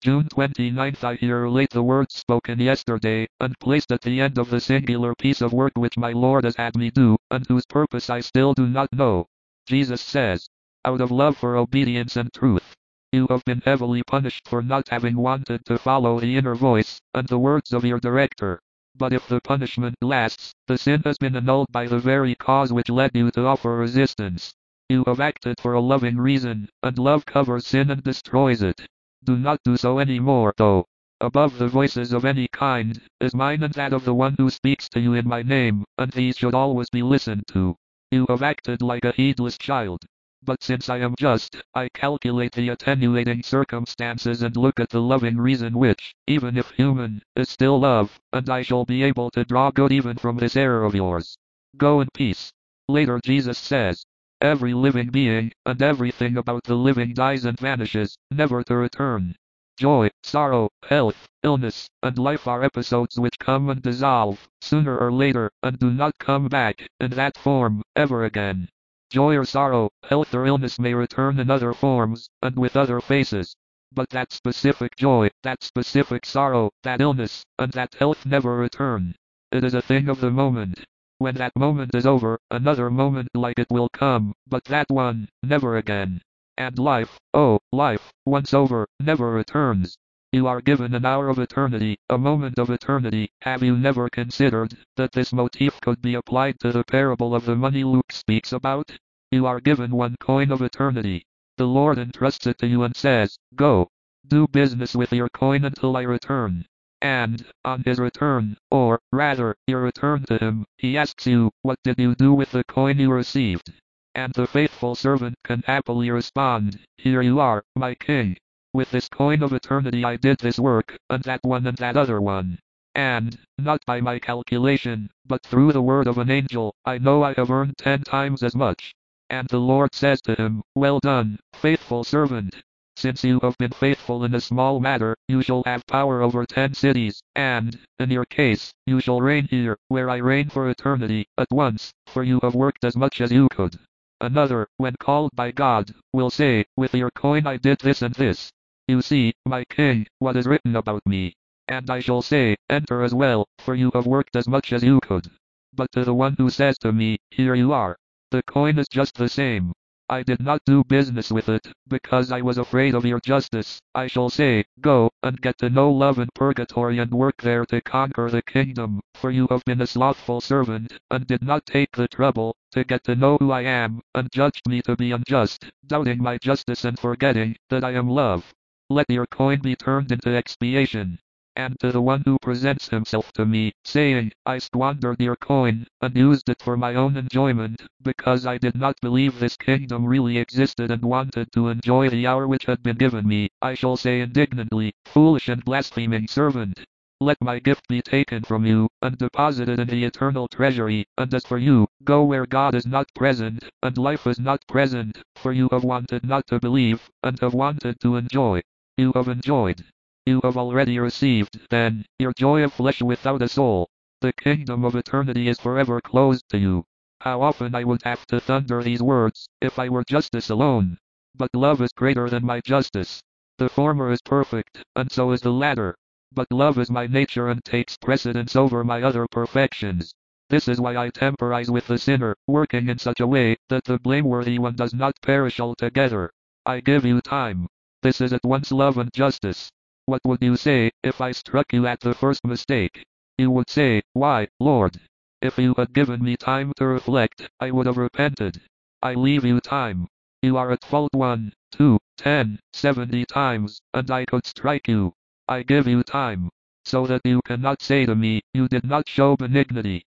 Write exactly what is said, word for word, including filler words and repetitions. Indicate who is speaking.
Speaker 1: June twenty-ninth. I here relate the words spoken yesterday, and placed at the end of the singular piece of work which my Lord has had me do, and whose purpose I still do not know. Jesus says, out of love for obedience and truth, you have been heavily punished for not having wanted to follow the inner voice, and the words of your director. But if the punishment lasts, the sin has been annulled by the very cause which led you to offer resistance. You have acted for a loving reason, and love covers sin and destroys it. Do not do so any more, though. Above the voices of any kind, is mine and that of the one who speaks to you in my name, and these should always be listened to. You have acted like a heedless child. But since I am just, I calculate the attenuating circumstances and look at the loving reason which, even if human, is still love, and I shall be able to draw good even from this error of yours. Go in peace. Later Jesus says, every living being, and everything about the living dies and vanishes, never to return. Joy, sorrow, health, illness, and life are episodes which come and dissolve, sooner or later, and do not come back, in that form, ever again. Joy or sorrow, health or illness may return in other forms, and with other faces. But that specific joy, that specific sorrow, that illness, and that health never return. It is a thing of the moment. When that moment is over, another moment like it will come, but that one, never again. And life, oh, life, once over, never returns. You are given an hour of eternity, a moment of eternity. Have you never considered that this motif could be applied to the parable of the money Luke speaks about? You are given one coin of eternity. The Lord entrusts it to you and says, go, do business with your coin until I return. And, on his return, or, rather, your return to him, he asks you, what did you do with the coin you received? And the faithful servant can happily respond, here you are, my king. With this coin of eternity I did this work, and that one and that other one. And, not by my calculation, but through the word of an angel, I know I have earned ten times as much. And the Lord says to him, well done, faithful servant. Since you have been faithful in a small matter, you shall have power over ten cities, and, in your case, you shall reign here, where I reign for eternity, at once, for you have worked as much as you could. Another, when called by God, will say, with your coin I did this and this. You see, my king, what is written about me. And I shall say, enter as well, for you have worked as much as you could. But to the one who says to me, here you are. The coin is just the same. I did not do business with it, because I was afraid of your justice. I shall say, go, and get to know love in purgatory and work there to conquer the kingdom, for you have been a slothful servant, and did not take the trouble, to get to know who I am, and judged me to be unjust, doubting my justice and forgetting, that I am love. Let your coin be turned into expiation. And to the one who presents himself to me, saying, I squandered your coin, and used it for my own enjoyment, because I did not believe this kingdom really existed and wanted to enjoy the hour which had been given me, I shall say indignantly, foolish and blaspheming servant. Let my gift be taken from you, and deposited in the eternal treasury, and as for you, go where God is not present, and life is not present, for you have wanted not to believe, and have wanted to enjoy. You have enjoyed. You have already received, then, your joy of flesh without a soul. The kingdom of eternity is forever closed to you. How often I would have to thunder these words, if I were justice alone. But love is greater than my justice. The former is perfect, and so is the latter. But love is my nature and takes precedence over my other perfections. This is why I temporize with the sinner, working in such a way, that the blameworthy one does not perish altogether. I give you time. This is at once love and justice. What would you say, if I struck you at the first mistake? You would say, why, Lord, if you had given me time to reflect, I would have repented. I leave you time. You are at fault one, two, ten, seventy times, and I could strike you. I give you time, so that you cannot say to me, you did not show benignity.